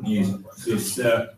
Niin, siis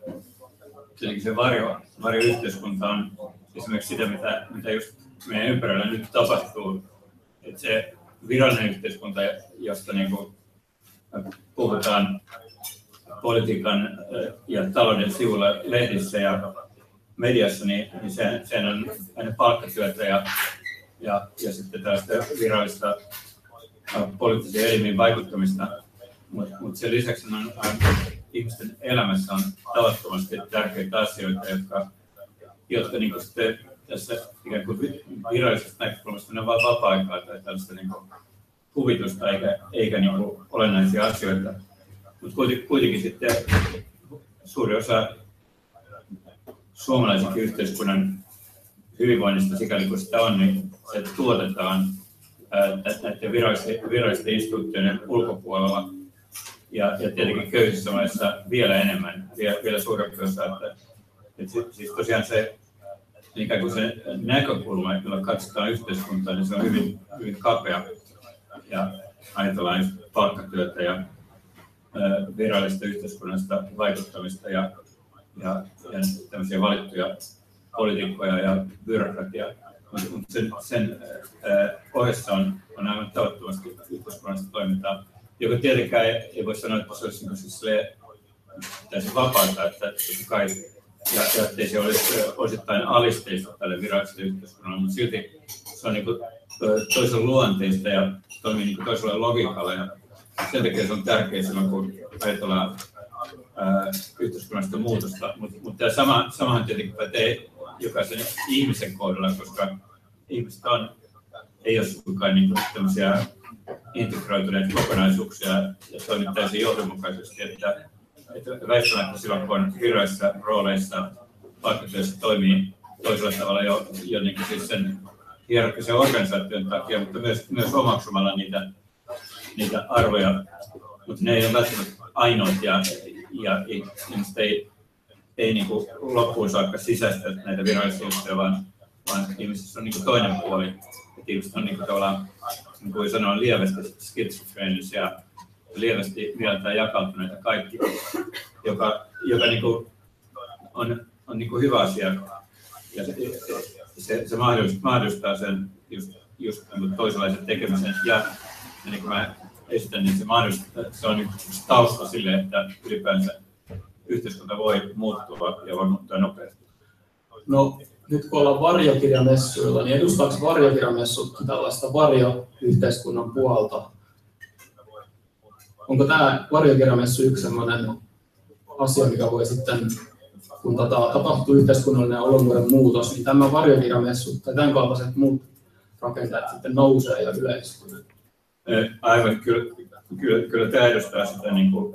se varjoyhteiskunta on esimerkiksi sitä, mitä just meidän ympärillä nyt tapahtuu. Että se virallinen yhteiskunta, josta niin kuin puhutaan politiikan ja talouden sivulla lehdissä ja mediassa, niin sehän on aina palkkatyötä ja sitten tällaista virallista poliittisiin elimiin vaikuttamista. Mutta sen lisäksi ihmisten elämässä on tavattomasti tärkeitä asioita, jotka niin sitten tässä ikään kuin virallisesta näkökulmasta ne on vain vapaa-aikaa tai tällaista niin huvitusta eikä niin olennaisia asioita. Mutta kuitenkin sitten suuri osa suomalaisen yhteiskunnan hyvinvoinnista, sikäli kuin sitä on, niin se tuotetaan näiden virallisten instituutioiden ulkopuolella. Ja tietenkin köyhissä maissa vielä enemmän, vielä suurempi osa. Siis tosiaan se, ikään kuin se näkökulma, jolla katsotaan yhteiskuntaa, niin se on hyvin, hyvin kapea. Ja ajatellaan just palkkatyötä ja virallista yhteiskunnasta vaikuttamista ja tämmöisiä valittuja poliitikkoja ja byrokratiaa. Mutta sen ohessa on aivan tavattomasti yhteiskunnallista toimintaa, joka tietenkään ei voi sanoa, että se olisi täysin vapaata, että kai, ja ettei se olisi osittain alisteista tälle viralliselle yhteiskunnalle, mutta silti se on niin kuin toisen luonteista ja toimii niin kuin toisella logiikalla. Ja sen takia se on tärkeää silloin, kun ajatellaan yhteiskunnallista muutosta. Mutta samahan tietenkin pätee jokaisen ihmisen kohdalla, koska ihmiset ei ole suinkaan niin tämmöisiä integroituneita kokonaisuuksia ja toimii täysin johdonmukaisesti, että väistämättä silloin, kun on virallisissa rooleissa palkkatyössä toimii toisella tavalla jo niin kuin siis sen hierarkkisen organisaation takia, mutta myös omaksumalla niitä arvoja, mutta ne ei ole välttämättä ainoat ja ihmiset ei niin kuin loppuun saakka sisäistä näitä virallisia juttuja, vaan ihmisissä on niin kuin toinen puoli. Että ihmiset on niin kuin tavallaan, niin kuin sanoa, lievästi skitsofreenisia ja lievästi mieltään jakautuneita kaikki, joka niin kuin on niin kuin hyvä asia. Ja se mahdollistaa sen just niin kuin toisenlaisen tekemisen. Ja niin kuin mä esitän, niin se on yksi tausta sille, että ylipäänsä yhteiskunta voi muuttua ja voi muuttua nopeasti. No, nyt kun ollaan varjokirjamessuilla, niin edustaako varjokirjamessut tällaista varjoyhteiskunnan puolta? Onko tämä varjokirjamessu yksi sellainen asia, mikä voi sitten, kun tapahtuu yhteiskunnallinen olomuodon muutos, niin tämä varjokirjamessu tai tämän kaltaiset muut rakenteet sitten nousee ja yleistyy? Aivan, kyllä tämä edustaa sitä niin kuin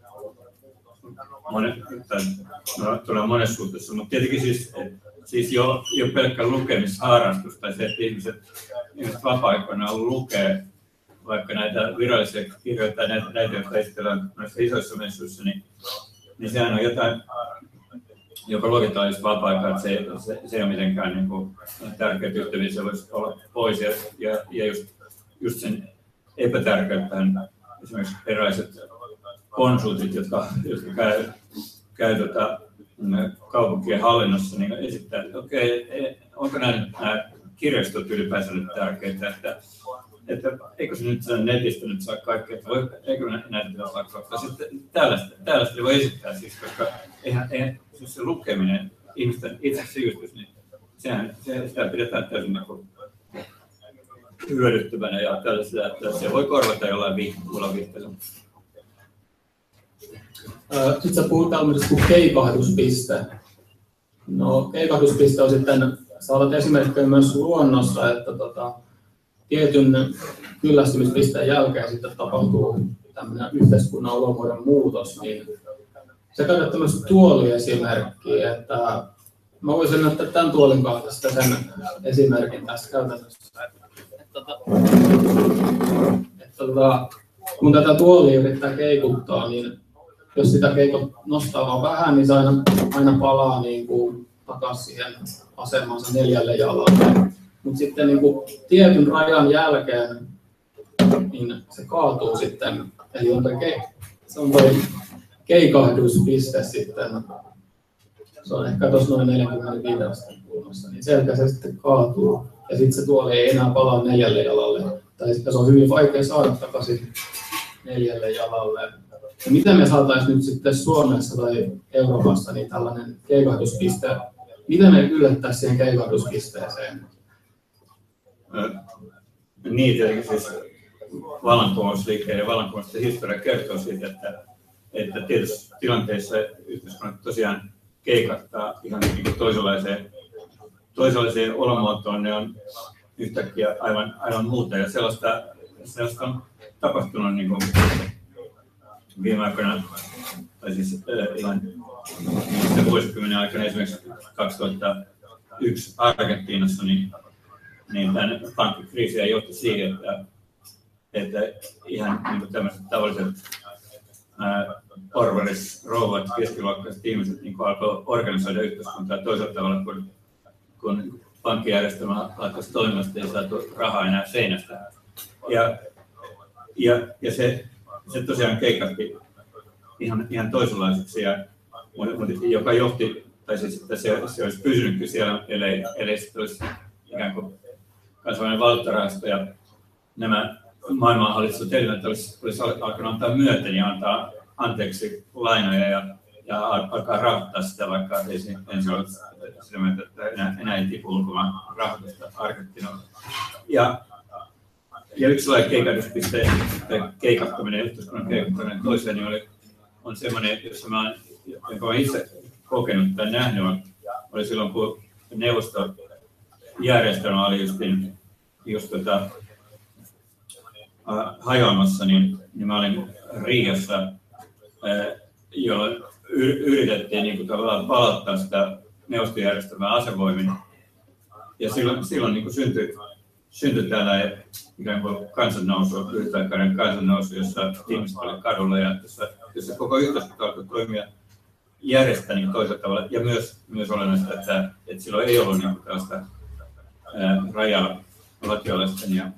tulee monessa suhteessa, mutta tietenkin siis jo pelkkä lukemisharrastus tai se, että ihmiset vapaa-aikoina lukee vaikka näitä virallisia kirjoja tai näitä, jotka esitellään näissä isoissa messuissa, niin sehän on jotain, joka luokitaan just vapaa-aikaa, että se ei ole mitenkään niin kuin tärkeää yhteydessä, se voisi olla pois ja just sen epätärkeyttähän esimerkiksi erilaiset konsultit, jotka käy kaupunkien hallinnossa, niin esittää, että okei, onko nämä kirjastot ylipäänsä nyt tärkeitä, että eikö se nyt netistä nyt saa kaikkea, että eikö näitä pitäisi lakkauttaa. Sitten tällaista voi esittää, siis, koska eihän siis se lukeminen, ihmisten itsesivistys, niin sitä pidetään täysin hyödyttävänä ja tällaisella, että se voi korvata jollain muulla viihteellä. Sitten sä puhut tämmöisestä kuin keikahduspiste. No, keikahduspiste on sitten, saatat esimerkkejä myös luonnossa, että tietyn kyllästymispisteen jälkeen sitten tapahtuu tämmöinen yhteiskunnan olomuodon muutos, niin sä käytät tämmöistä tuoliesimerkkiä, että mä voisin näyttää tämän tuolin kautta sen esimerkin tässä käytännössä. Kun tätä tuolia yrittää keikuttaa, niin jos sitä nostaa vaan vähän, niin se aina palaa niin kuin takaisin siihen asemaansa 4 jalalle. Mutta sitten niin kuin tietyn rajan jälkeen niin se kaatuu sitten. Eli se on toi keikahduspiste sitten, se on ehkä tuossa noin 45 asteen kulmassa, niin selkä se sitten kaatuu ja sitten se tuoli ei enää palaa 4 jalalle. Tai sitten se on hyvin vaikea saada takaisin 4 jalalle. Ja miten me saataisiin nyt sitten Suomessa tai Euroopassa niin tällainen keikahduspiste, miten me yllättäisiin siihen keikahduspisteeseen? Niin, tietenkin siis vallankumousliikkeen ja vallankumousten historia kertoo siitä, että tietyissä tilanteissa yhteiskunnat tosiaan keikahtaa ihan niin toisenlaiseen olomuotoon, ne on yhtäkkiä aivan muuta ja sellaista on tapahtunut niin kuin viime aikoina, tai siis ihan vuosikymmenen aikana, esimerkiksi 2001 Argentiinassa, niin tämän pankkikriisiä johti siihen, että ihan niin tämmöiset tavalliset porvarisrouvat, keskiluokkaiset ihmiset niin alkoi organisoida yhteiskuntaa toisella tavalla, kun pankkijärjestelmä alkoi toimimasta ja saatu rahaa enää seinästä. Ja se tosiaan keikahti ihan toisenlaiseksi, joka johti, tai siis että se olisi pysynytkin siellä, ellei se olisi ikään kuin kansainvälinen valuuttarahasto ja nämä maailman hallitsevat elimet olisi alkanut antaa myöten ja antaa anteeksi lainoja ja alkaa rahoittaa sitä, vaikka ei ensin ole sitä mieltä, että enää ei tipu ulkomaan rahoitusta Argentiinalla. Ja yksi sellainen keikahduspiste, keikahtaminen, yhteiskunnan keikahtaminen toiseen, niin on semmoinen, jossa jonka olen itse kokenut tai nähnyt, oli silloin, kun neuvostojärjestelmä oli just hajoamassa, niin mä olin Riassa, jolloin yritettiin niin kuin tavallaan palauttaa sitä neuvostojärjestelmää asevoimin. Ja silloin niin kuin syntyi täällä ikään kuin kansannousu, lyhytaikainen kansannousu, jossa ihmiset oli kadulla ja jossa koko yhteiskunta alkoi toimia järjestää niin toisella tavalla. Ja myös olennaista, että silloin ei ollut niin kuin tällaista rajaa lakialaisten ja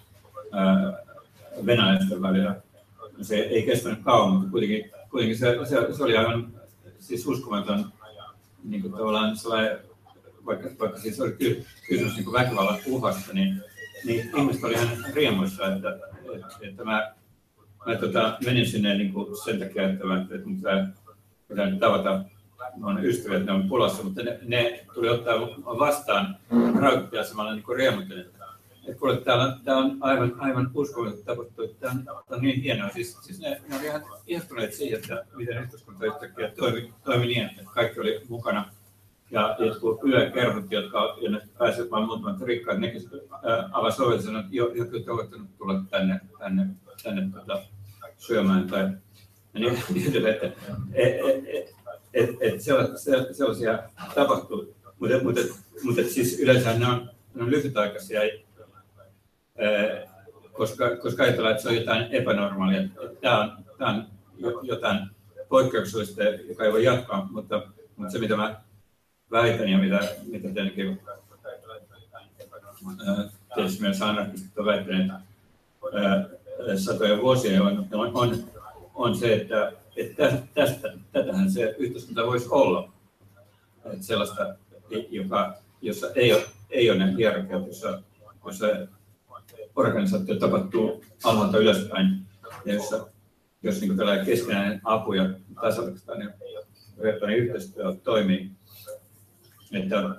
venäläisten välillä. Se ei kestänyt kauan, mutta kuitenkin se oli aivan siis uskomaton niin kuin tavallaan sellainen, vaikka siis oli kysymys niin kuin väkivallan uhasta, niin ihmiset oli ihan riemuissa, että mä menin sinne niin kuin sen takia, että mun pitää nyt tavata mun ystäviä, että ne on pulassa, mutta ne tuli ottaa vastaan rautatieasemalla niin kuin riemuiten. Että kuule, tää on aivan uskomaton tapahtuu, että tää on niin hienoa. Siis ne oli ihan ihastuneet siihen, että miten yhteiskunta yhtäkkiä toimi niin, että kaikki oli mukana. Ja jotkut yökerhot, jotka pääsivät vain muutamat rikkaat, nekin avasi oven ja sanoivat, että jotkut ovat voineet tulla tänne syömään. Ja niin, että sellaisia tapahtuu. Mutta siis yleensä ne on lyhytaikaisia, koska ajatellaan, että se on jotain epänormaalia. Tämä on jotain poikkeuksellista, joka ei voi jatkaa, mutta se mitä mä väitän ja mitä tietenkin tietysti myös anarkistit on väittäneet satoja vuosia on se, että tätähän se yhteiskunta voisi olla. Että sellaista, jossa ei ole näitä hierarkiat, jossa organisaatio tapahtuu alhaalta ylöspäin ja jos niin tällainen keskinäinen apu ja tasavertainen yhteistyö toimii. Että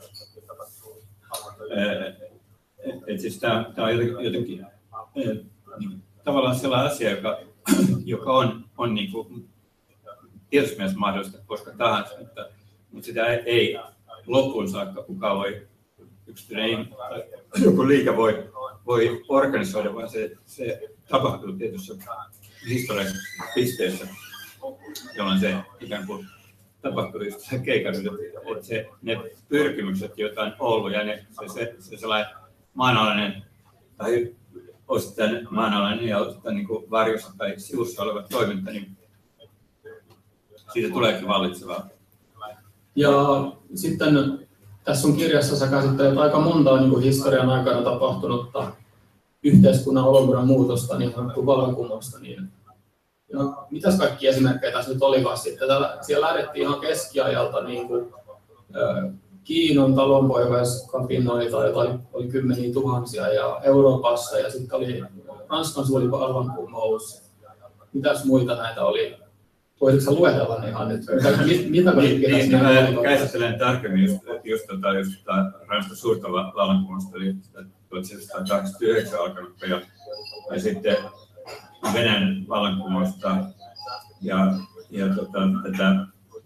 siis tämä on jotenkin tavallaan sellainen asia, joka on niin kuin tietysti mielessä mahdollista koska tahansa, mutta sitä ei loppuun saakka kukaan voi yksityinen joku liike voi organisoida, vaan se tapahtuu tietyssä historiallisessa pisteessä, jolloin se ikään kuin tapahtuu just se keikahdutus, että ne pyrkimykset, joita on ollut, ja se sellainen maanalainen tai osittain maanalainen ja osittain niin kuin varjossa tai sivussa oleva toiminta, niin siitä tuleekin vallitsevaa. Ja sitten tässä sun kirjassa sä käsittelet aika montaa niin kuin historian aikana tapahtunutta yhteiskunnan olomuodon muutosta, niin sanottua vallankumousta. Niin no, mitäs kaikki esimerkkejä tässä nyt olikaan sitten? Siellä lähdettiin ihan keskiajalta niin kuin, Kiinan talonpoikaiskapinoita, joita oli kymmeniä tuhansia ja Euroopassa ja sitten oli Ranskan suuri vallankumous. Mitäs muita näitä oli? Voisitko luetella ne ihan nyt? Mitä käsittelen tarkemmin just Ranskan suurta vallankumousta, eli 1789 alkanutta ja sitten Venäjän vallankumousta ja tätä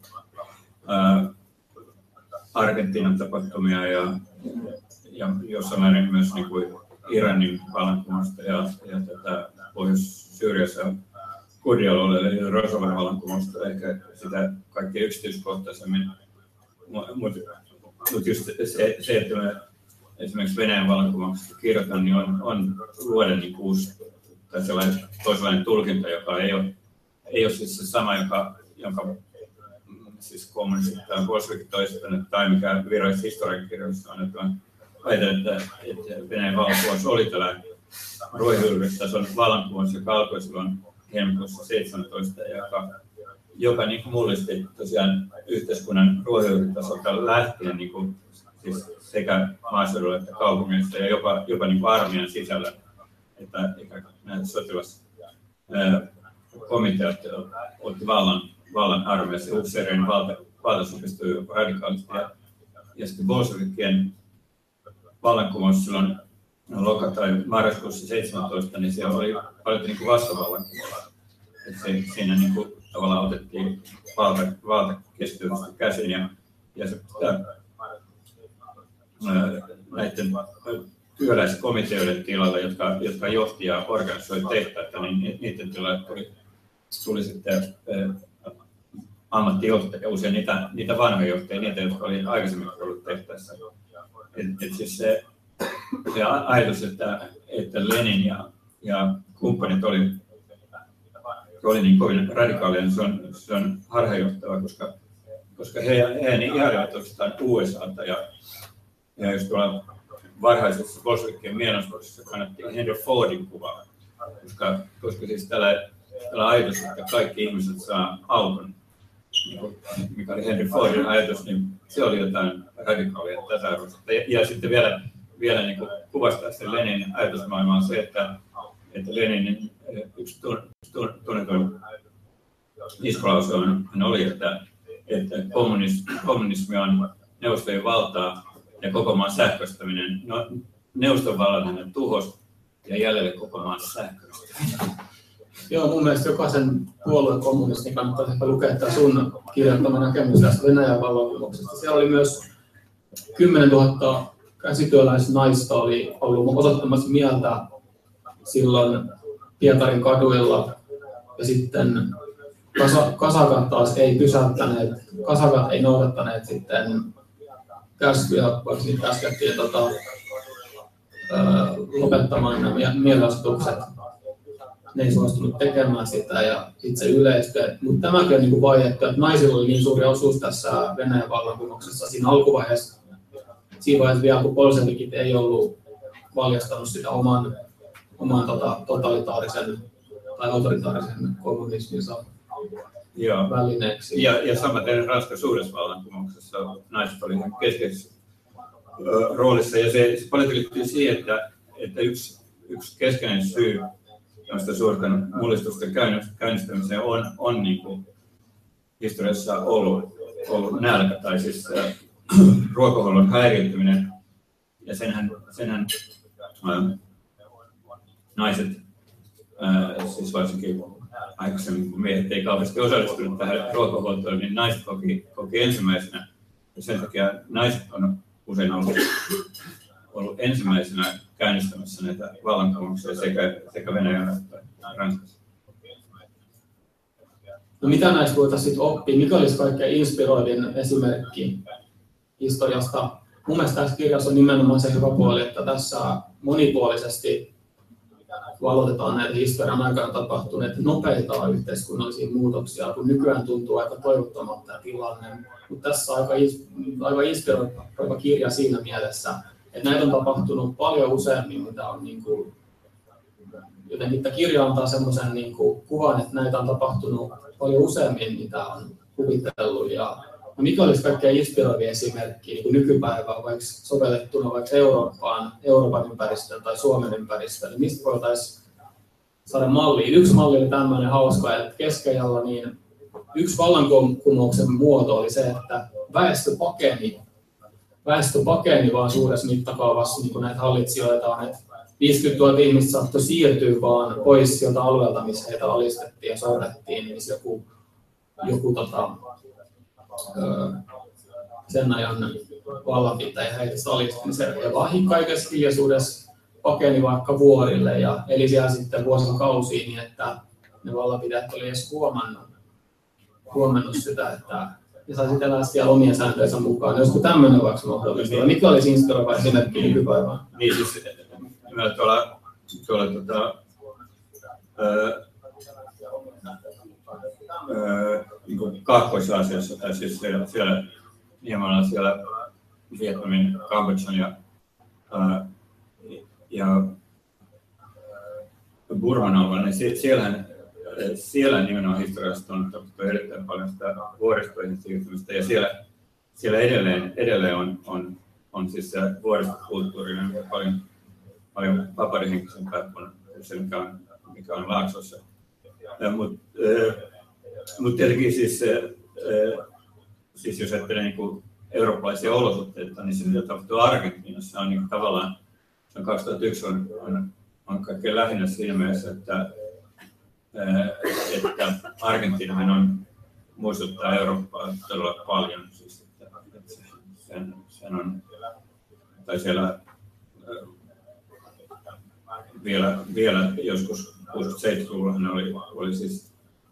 Argentiinan tapahtumia ja jossain määrin myös niin kuin Iranin vallankumousta ja tätä Pohjois-Syyriassa kurdialueella eli Rosavan vallankumousta, ehkä sitä kaikkein yksityiskohtaisemmin. Mutta just se, että mä esimerkiksi Venäjän vallankumouksesta kirjoitan, niin on luoda niin uusi tai sellainen toisenlainen tulkinta, joka ei ole siis se sama, jonka siis kommunistit tai bolshevikit toistaneet tai mikä virallisessa historiankirjoissa on, että väitän, että Venäjän vallankumous oli tällainen ruohonjuuritason vallankumous, joka alkoi silloin helmikuussa 17, joka niin kuin mullisti tosiaan yhteiskunnan ruohonjuuritasolta lähtien niin kuin, siis sekä maaseudulla että kaupungeissa ja jopa niin kuin armeijan sisällä, että nämä sotilaskomiteat otti vallan armeijassa ja upseerien valta supistui radikaalisti ja sitten bolshevikien vallankumous silloin marraskuussa 17, niin siellä oli paljon niin kuin vastavallankumous. Siinä niin kuin, tavallaan otettiin valta keskitystä käsin ja se näiden työläiskomiteoiden tilalla, jotka johti ja organisoi tehtäitä, niin niiden tilalla tuli sitten ammattijohtajia, usein niitä vanhoja johtajia, niitä, jotka oli aikaisemmin ollut tehtäessä. Siis se ajatus, että Lenin ja kumppanit oli niin kovin radikaalia, niin se on harhaanjohtava, koska he ihailivat oikeastaan USAta ja jos tuolla varhaisessa bolshevikien mielenosoituksessa kannattiin Henry Fordin kuvaa, koska siis tällä ajatus, että kaikki ihmiset saa auton, mikä oli Henry Fordin ajatus, niin se oli jotain radikaalia tasa-arvoista. Ja sitten vielä niin kuin kuvastaa sen Leninin ajatusmaailmaa se, että Leninin yksi tunnetuin iskulause oli, että kommunismi on neuvostojen valtaa ja koko maan sähköistäminen. No, neuvoston vallan hänen tuhos ja jäljelle koko maan sähköistäminen. Joo, mun mielestä jokaisen puolueen kommunistin kannattaa ehkä lukea tämä sun kirjoittama näkemys tästä Venäjän vallankumouksesta. Siellä oli myös 10 000 käsityöläisnaista oli ollut osoittamassa mieltä silloin Pietarin kaduilla. Ja sitten kasakat taas ei pysäyttäneet, kasakat ei noudattaneet sitten käskyjä, vaikka niitä käskettiin lopettamaan nämä mielenosoitukset. Ne ei suostunut tekemään sitä ja sitten se yleistyi. Mutta tämäkin on niin vaiettu, että naisilla oli niin suuri osuus tässä Venäjän vallankumouksessa siinä alkuvaiheessa. Siinä vaiheessa vielä, kun bolshevikit ei ollut valjastanut sitä oman totalitaarisen tai autoritaarisen kommunisminsa välineeksi. Ja samaten Ranskan suuressa vallankumouksessa naiset oli ihan keskeisessä roolissa. Ja se paljon liittyy siihen, että yksi keskeinen syy suurten mullistusten käynnistämiseen on niin kuin historiassa ollut nälkä tai siis ruokahuollon häiriintyminen. Ja senhän naiset, siis varsinkin aikaisemmin kun miehet ei kauheasti osallistunut tähän ruokahuoltoon, niin naiset koki ensimmäisenä. Ja sen takia naiset on usein ollut ensimmäisenä käynnistämässä näitä vallankumouksia sekä Venäjällä että Ranskassa. No mitä näistä voitaisiin oppia? Mikä olisi kaikkein inspiroivin esimerkki historiasta? Mun mielestä tässä kirjassa on nimenomaan se hyvä puoli, että tässä monipuolisesti valotetaan näitä historian aikana tapahtuneita nopeita yhteiskunnallisia muutoksia, kun nykyään tuntuu aika toivottomalta tämä tilanne. Mutta tässä on aika inspiroiva kirja siinä mielessä, että näitä on tapahtunut paljon useammin, mitä on niin kuin jotenkin tämä kirja antaa semmoisen niin kuin kuvan, että näitä on tapahtunut paljon useammin, mitä on kuvitellut. Ja mikä olisi kaikkein inspiroivia esimerkkiä niin nykypäivään, vaikka sovellettuna vaikka Euroopan ympäristöön tai Suomen ympäristöön, niin mistä voitaisiin saada mallia? Yksi malli oli tämmöinen hauska, että keskiajalla niin yksi vallankumouksen muoto oli se, että väestö pakeni vaan suuressa mittakaavassa niin näitä hallitsijoita, että 50 000 ihmistä saattoi siirtyä vaan pois sieltä alueelta, missä heitä alistettiin ja sorrettiin, niin joku sen ajan vallanpitäjä heitä alisti, niin se kaikessa hiljaisuudessa pakeni vaikka vuorille ja eli siellä sitten vuosikausiin niin, että ne vallanpitäjät oli edes huomannut sitä, että ja sai sitten elää siellä omien sääntöjensä mukaan. Olisiko tämmöinen vaikka mahdollista? Mikä olisi inspiroiva esimerkki nykypäivään? Niin siis tuolla niin Kaakkois-Aasiassa tai siis siellä Niemalla, siellä Vietnamin, Kambodžan ja Burman alueella, niin siellä nimenomaan historiasta on tapahtunut erittäin paljon sitä vuoristoihin siirtymistä ja siellä edelleen on siis se vuoristokulttuurinen paljon vaparihenkisempää kuin se, mikä on Laaksossa. Mutta tietenkin siis jos ajattelee niin eurooppalaisia olosuhteita, niin se mitä tapahtuu Argentiinassa on niin tavallaan, 2001 on kaikkein lähinnä siinä mielessä, että Argentiinahan muistuttaa Eurooppaa todella paljon. Siis, että sen on, tai siellä vielä joskus 60-70-luvulla oli siis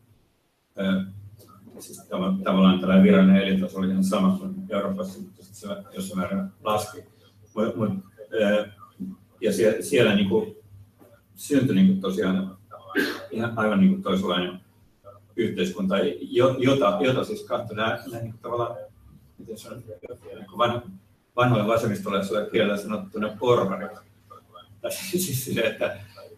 tavallaan tällainen virallinen elintaso oli ihan sama kuin Euroopassa, mutta se jossain määrin laski. Ja siellä niin kuin syntyi niin kuin tosiaan ihan aivan niin kuin toisenlainen yhteiskunta, jota siis katsoi nämä niin tavallaan, miten se on, niin vanhoilla vasemmistolaisella kielellä sanottuna porvarit. Siis se, että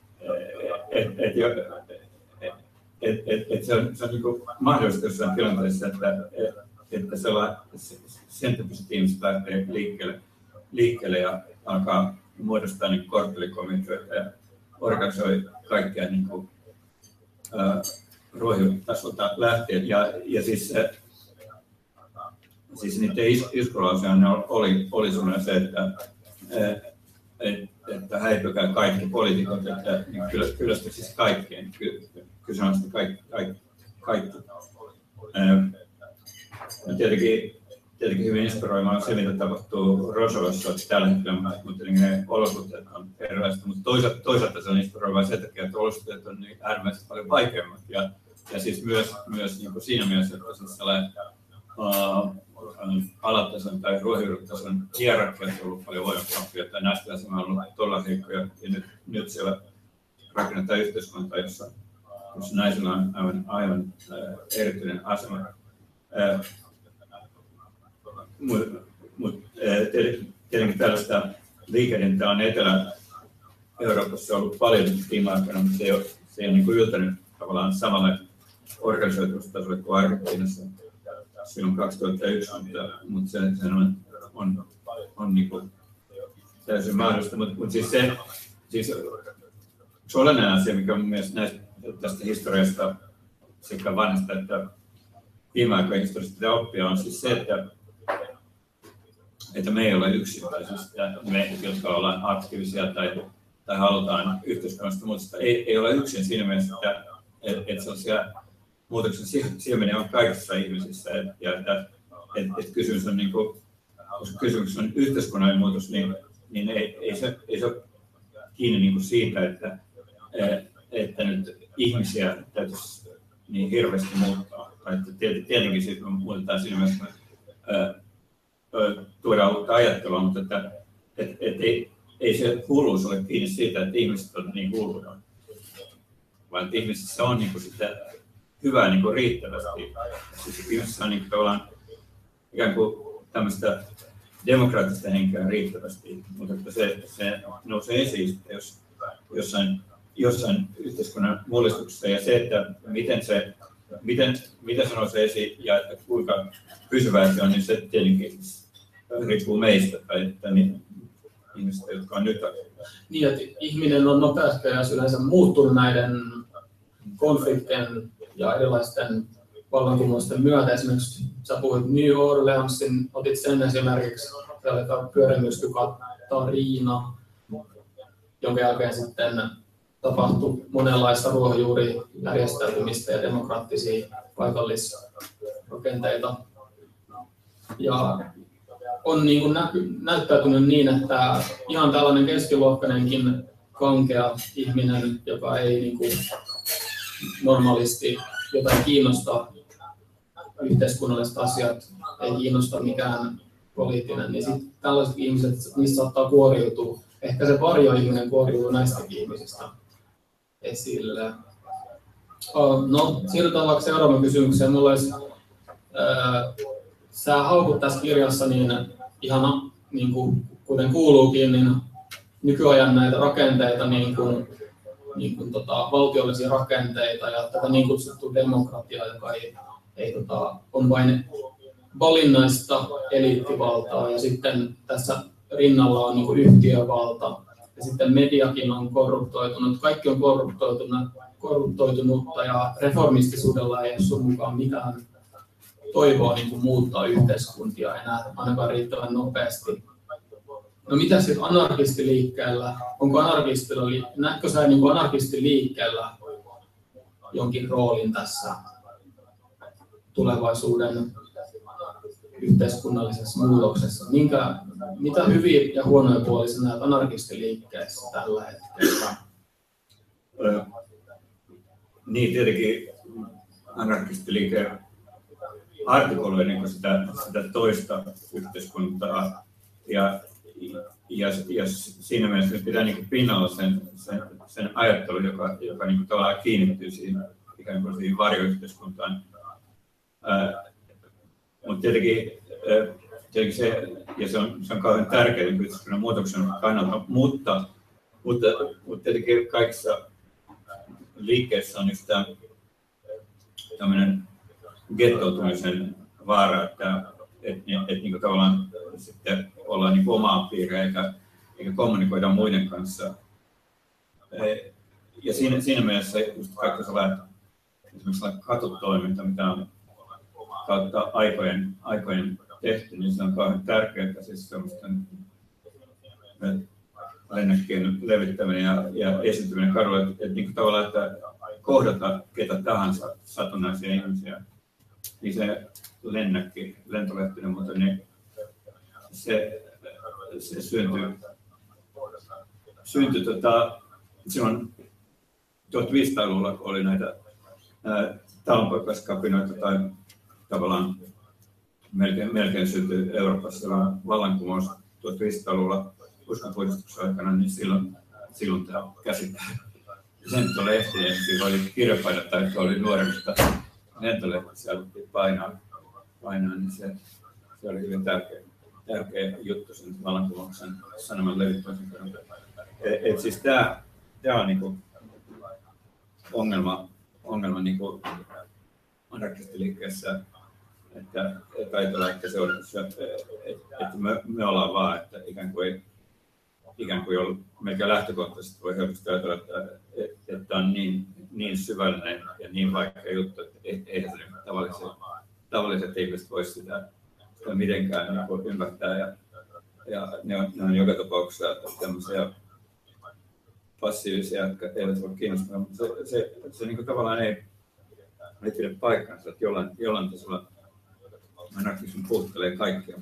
se on niin kuin mahdollista jossain tilanteessa, että sen tyyppiset ihmiset lähtee liikkeelle ja alkaa muodostaa niin korttelikomiteoita ja organisoi kaikkea niin kuin ruohonjuuritasolta lähtien. Ja siis niiden iskulauseena oli sellainen se, että häipykää kaikki poliitikot, että kyllästä siis kaikkeen, kyseenalaista kaikki. Tietenkin hyvin inspiroimaan se, mitä tapahtuu Rojavassa tällä hetkellä, mutta ne olosuhteet on erilaiset. Mutta toisaalta se on inspiroivaa sen takia, että olosuhteet on niin äärimmäisesti paljon vaikeammat. Ja siis myös niin kuin siinä mielessä, että siis sellainen alatason tai ruohonjuuritason hierarkia on ollut paljon voimakkaampia, että näistä asemia on ollut todella heikkoja. Ja nyt siellä rakennetaan yhteiskuntaa, jossa naisilla on aivan erityinen asema. Mutta tietenkin tällaista liikehdintää on Etelä-Euroopassa ollut paljon viime aikoina, mutta se ei ole niin kuin yltänyt tavallaan samalle organisoitumistasolle kuin Argentiinassa silloin 2001, mutta se on niin kuin täysin mahdollista. Mutta siis se olennainen asia, mikä mun mielestä tästä historiasta sekä vanhasta että viime aikoina historiasta pitää oppia, on siis se, että me ei ole yksin, tai siis me, jotka ollaan aktiivisia tai halutaan yhteiskunnasta muutosta, ei ole yksin siinä mielessä, että sellaisia muutoksen siemeniä on kaikissa ihmisissä, ja että kysymys on, niin kuin, koska kysymys on yhteiskunnallinen muutos, niin ei se ole kiinni niin kuin siitä, että nyt ihmisiä täytyisi niin hirveästi muuttaa. Tietenkin siitä muutetaan siinä mielessä, tuodaan uutta ajattelua, mutta ei se hulluus ole kiinni siitä, että ihmiset on niin hulluja, vaan että ihmisissä on niin kuin sitä hyvää niin kuin riittävästi. Siis ihmisissä on niin kuin tavallaan ikään kuin tämmöistä demokraattista henkeä riittävästi, mutta että se nousee esiin, jos jossain jossain yhteiskunnan mullistuksessa ja se, että miten se nousee ja että kuinka pysyvää se on, niin se tietenkin riippuu meistä tai että ihmisistä, jotka on nyt. Niin, että ihminen on nopeasti ja yleensä muuttunut näiden konfliktien ja erilaisten vallankumousten myötä. Esimerkiksi sä puhuit New Orleansin, otit sen esimerkiksi, se oli pyörimyrsky Katarina, jonka jälkeen sitten tapahtui monenlaista ruohonjuurijärjestäytymistä ja demokraattisia paikallisrakenteita. Ja on niin kuin näyttäytynyt niin, että ihan tällainen keskiluokkainenkin kankea ihminen, joka ei niin kuin normaalisti jotain kiinnostaa, yhteiskunnalliset asiat, ei kiinnosta mikään poliittinen, niin sitten tällaiset ihmiset, niistä saattaa kuoriutua. Ehkä se varjoihminen kuoriutuu näistäkin ihmisistä esille. No, siirrytään vaikka seuraavaan kysymykseen. Mulla olisi, sä haukut tässä kirjassa niin ihan niin kuin, kuten kuuluukin, niin nykyajan näitä rakenteita, niin kuin valtiollisia rakenteita ja tätä niin kutsuttua demokratiaa, joka ei on vain valinnaista eliittivaltaa ja sitten tässä rinnalla on niin kuin yhtiövalta ja sitten mediakin on korruptoitunut. Kaikki on korruptoitunutta ja reformistisuudella ei ole sun mukaan mitään toivoa niin kuin muuttaa yhteiskuntia enää ainakaan riittävän nopeasti. No mitä sitten anarkistiliikkeellä? Onko näetkö sä niin kuin anarkistiliikkeellä jonkin roolin tässä tulevaisuuden yhteiskunnallisessa muutoksessa? Mitä hyviä ja huonoja puolia näet anarkistiliikkeessä tällä hetkellä? Niin, tietenkin anarkistiliike artikuloi niin sitä toista yhteiskuntaa ja siinä mielessä pitää niin pinnalla sen ajattelun, joka niin tavallaan kiinnittyy siihen ikään kuin siihen varjoyhteiskuntaan. Mutta tietenkin se on kauhean tärkeää yhteiskunnan muutoksen kannalta, mutta tietenkin kaikissa liikkeissä on just tämmöinen gettoutumisen vaara, että niin tavallaan sitten ollaan niin omaa piiriä eikä kommunikoida muiden kanssa. Ja siinä mielessä just kaikki sellainen esimerkiksi katutoiminta, mitä on kautta aikojen tehty, niin se on kauhean tärkeää, siis semmoisten lennäkkien levittäminen ja esiintyminen kadulla, että niin tavallaan, että kohdata ketä tahansa satunnaisia ihmisiä, niin se lentolehtinen, mutta niin se syntyi silloin 1500-luvulla oli näitä talonpoikaiskapinoita tai tavallaan melkein syntyi Euroopassa vallankumous 1500-luvulla uskonpuhdistuksen aikana, niin silloin tämä käsite. Sen lehtinen, siinä oli kirjapaidat tai oli nuoremmista lentolehtiä, alettiin painaa, niin se oli hyvin tärkeä juttu sen vallankumouksen sanoman levittämisen kannalta. Et siis tämä on niinku ongelma niinku anarkistiliikkeessä, että ajatellaan, että se on, että me ollaan vaan, että ikään kuin melkein lähtökohtaisesti voi helposti ajatella, että on niin syvällinen ja niin vaikea juttu, että eihän se tavalliset ihmiset voi sitä mitenkään niin ymmärtää. Ja ne on joka tapauksessa tämmöisiä passiivisia, jotka eivät voi kiinnostaa, mutta se niin kuin tavallaan ei pidä paikkansa, että jollain tasolla anarkismi puhuttelee kaikkia.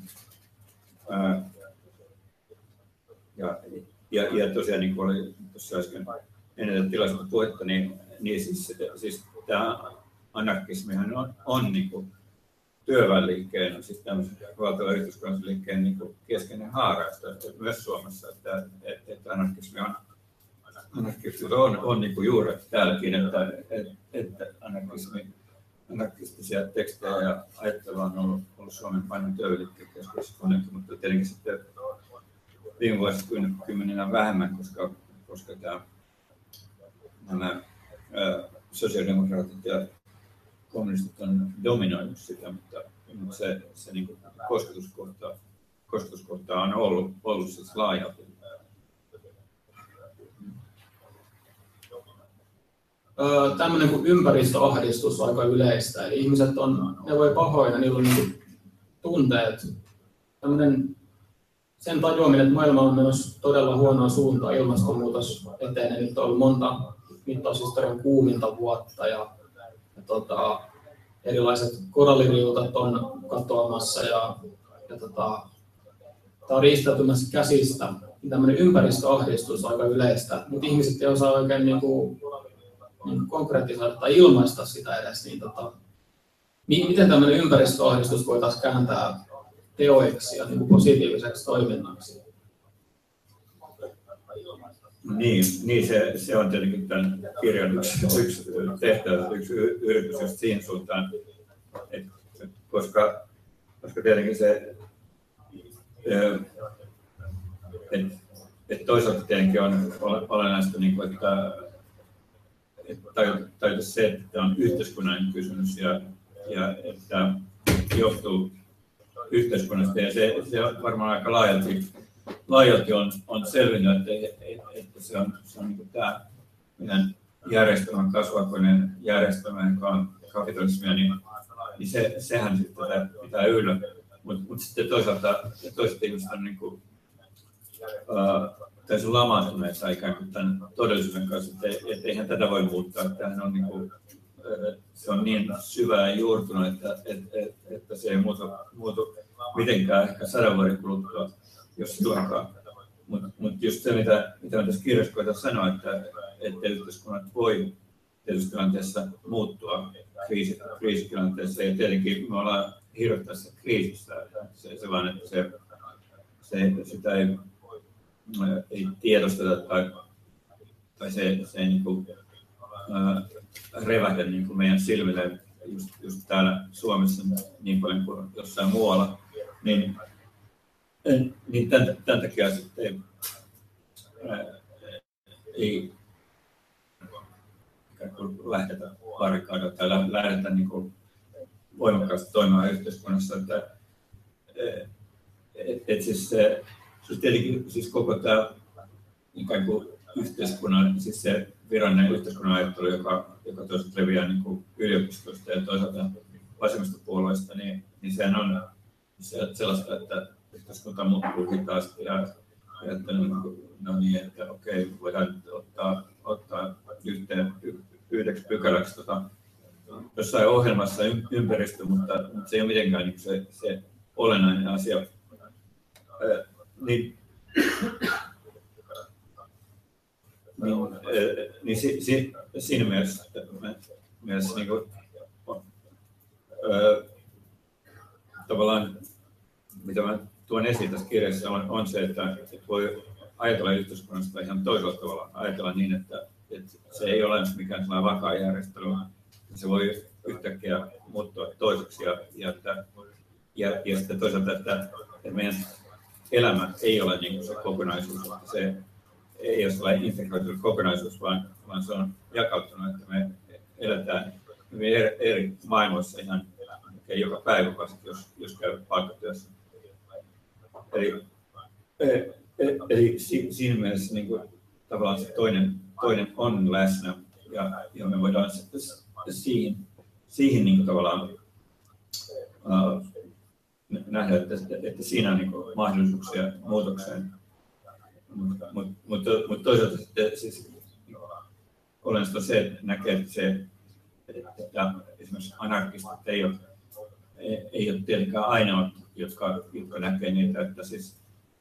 Ja tosiaan, niin kuin oli tuossa äsken ennen tilaisuutta puhetta, niin siis tämä anarkismihan on niin kuin työväenliikkeen, siis tämmöisen valtavan yhteiskunnallisen liikkeen niin kuin keskeinen haara, myös Suomessa, että anarkismilla on niin kuin juuret täälläkin, että anarkistisia tekstejä ja ajattelua on ollut Suomen painin työvällikkeen keskuudessa, mutta tietenkin sitten viime vuosikymmeninä vähemmän, koska tämä nämä sosiaalidemokraatit ja kommunistit on dominoinut sitä, mutta se niin kuin kosketuskohta on ollut siis laajalti. Tämmöinen kuin ympäristöahdistus on aika yleistä. Eli ihmiset ne voi pahoina, niillä on niin tunteet. Sen tajuaminen, että maailma on menossa todella huonoa suuntaan, ilmastonmuutos etenee. Nyt on ollut monta mittaushistorian kuuminta vuotta ja erilaiset koralliriutat on katoamassa ja tämä on riistäytymässä käsistä. Tämmöinen ympäristöahdistus on aika yleistä, mutta ihmiset ei osaa oikein niin konkretisoida tai ilmaista sitä edes. Miten tämmöinen ympäristöahdistus voitaisiin kääntää teoiksi ja niin positiiviseksi toiminnaksi? Niin se on tietenkin tämän kirjan yksi tehtävä, yksi yritys just siihen suuntaan, koska tietenkin se, että toisaalta tietenkin on olennaista, että tajuta se, että tämä on yhteiskunnallinen kysymys ja että johtuu yhteiskunnasta ja se on varmaan aika laajalti on selvinnyt, että se on niin kuin tämä meidän järjestelmän kasvakoinen järjestelmä, joka on kapitalismia, niin sehän sitten pitää yllä. Mutta sitten toisaalta ihmiset on niin kuin, täysin lamaantuneita ikään kuin tämän todellisuuden kanssa, että eihän tätä voi muuttaa. Tämähän on, niin kuin, se on niin syvää ja juurtunut, että se ei muutu mitenkään ehkä 100 vuoden kuluttua, jos silloinkaan. Mutta just se, mitä mä tässä kirjassa koitan sanoa, että yhteiskunnat voi tietysti tilanteessa muuttua kriisitilanteessa. Ja tietenkin me ollaan hirveässä kriisissä. Se vaan, että sitä ei tiedosteta tai se ei niin kuin, revähdä niin kuin meidän silmille just täällä Suomessa niin paljon kuin jossain muualla. Niin tämän takia sitten ei lähdetä barrikaadilla tai lähdetä niin kuin voimakkaasti toimimaan yhteiskunnassa. Siis tietenkin siis koko tämä ikään kuin yhteiskunnan, siis se virallinen yhteiskunnan ajattelu, joka toisaalta leviää niin kuin yliopistosta ja toisaalta vasemmistopuolueista, niin sehän on sellaista, että yhteiskunta muuttuu hitaasti ja että no niin, että okei, voidaan ottaa yhdeksi pykäläksi jossain ohjelmassa ympäristö, mutta se ei ole mitenkään niin se olennainen asia. Siinä mielessä niin kuin, tavallaan, mitä mä tuon esiin tässä kirjassa, on se, että voi ajatella yhteiskunnasta ihan toisella tavalla. Ajatella niin, että se ei ole mikään sellainen vakaa järjestelmä. Se voi yhtäkkiä muuttua toiseksi ja sitten toisaalta, että meidän elämä ei ole niin kuin se kokonaisuus. Se ei ole sellainen integroitunut kokonaisuus, vaan se on jakautunut, että me eletään hyvin eri maailmoissa ihan joka päivä, jos käy palkkatyössä. Eli siinä mielessä niin kuin, tavallaan se toinen on läsnä ja me voidaan sitten siihen niin kuin, tavallaan nähdä, että siinä on niin kuin, mahdollisuuksia muutokseen. Mutta toisaalta sitten siis olennaista on se, että näkee, että esimerkiksi anarkistit ei ole tietenkään ainoat, jotka näkee niitä, että siis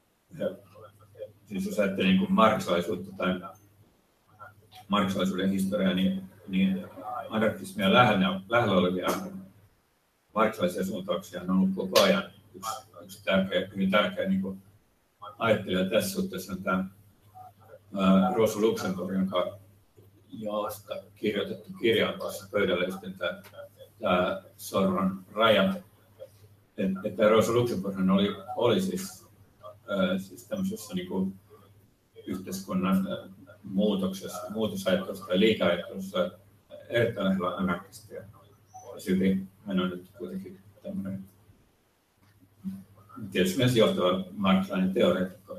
jos ajattelee niin kuin marksilaisuutta tai marksilaisuuden historiaa, niin anarkismia lähellä olevia marksilaisia suuntauksia on ollut koko ajan. Yksi hyvin tärkeä niin kuin ajattelija tässä suhteessa on tämä Rosa Luxemburg, josta kirjoitettu kirja on tuossa pöydällä sitten tämä Sorron rajat. Että Rosa Luxemburg oli siis tämmöisessä niin kuin yhteiskunnan muutosajattelussa tai liikeajattelussa erittäin lähellä anarkistia. Silti hän on nyt kuitenkin tämmöinen tietysti myös johtava marxilainen teoreetikko.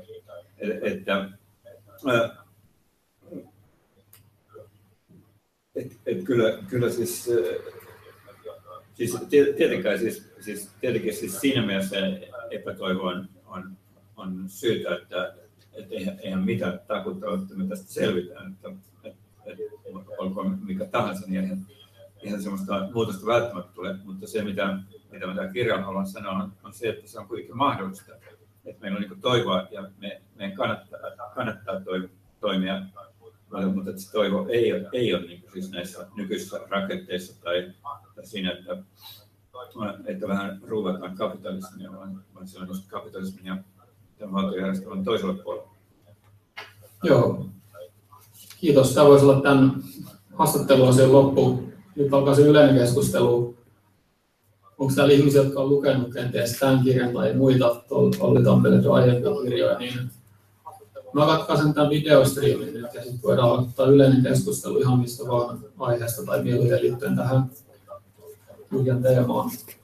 Kyllä siis tietenkin siinä mielessä epätoivo on syytä, että eihän mitään takuutta, että me tästä selvitään, että olkoon mikä tahansa, niin eihän semmoista muutosta välttämättä tule, mutta se mitä tämä kirja haluan sanoa on se, että se on kuitenkin mahdollista, että meillä on niin toivoa ja meidän kannattaa toimia, mutta että se toivo ei ole niin siis näissä nykyisissä rakenteissa tai siinä, että vähän ruuvataan kapitalismia, vaan se on just kapitalismin ja tämän valtiojärjestelmän toisella puolella. Joo. Kiitos. Tämä voisi olla tämän haastatteluasian loppu. Nyt alkaa se yleinen keskustelu. Onko täällä ihmisiä, jotka on lukenut kenties tämän kirjan tai muita Olli Tampelin aiempia kirjoja, niin mä katkaisen tämän videostriimin nyt ja sitten voidaan ottaa yleinen keskustelu ihan mistä vaan aiheesta tai mielipiteeseen liittyen tähän kirjan teemaan.